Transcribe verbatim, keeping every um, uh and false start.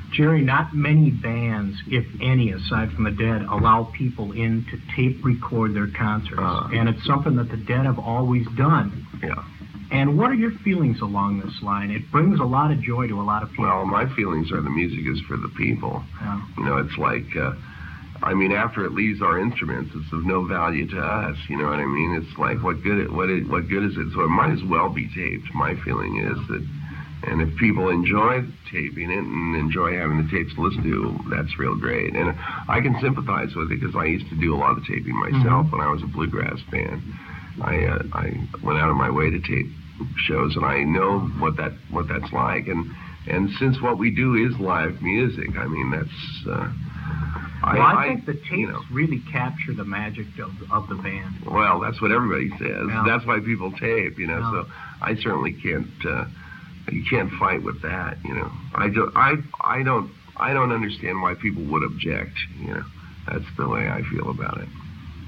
Jerry, not many bands, if any, aside from the Dead, allow people in to tape record their concerts. Uh, and it's something that the Dead have always done. Yeah. And what are your feelings along this line? It brings a lot of joy to a lot of people. Well, my feelings are the music is for the people. Yeah. You know, it's like, uh, I mean, after it leaves our instruments, it's of no value to us. You know what I mean? It's like, what good? It, what? It, what good is it? So it might as well be taped. My feeling is that, and if people enjoy taping it and enjoy having the tapes to listen to, that's real great. And I can sympathize with it because I used to do a lot of taping myself mm-hmm. when I was a bluegrass band. I uh, I went out of my way to tape shows, and I know what that what that's like. And and since what we do is live music, I mean that's. Uh, well, I, I think I, the tapes you know, really capture the magic of of the band. Well, that's what everybody says. Yeah. That's why people tape, you know. Yeah. So I certainly can't. Uh, you can't fight with that, you know. I do, I I don't I don't understand why people would object. You know, that's the way I feel about it.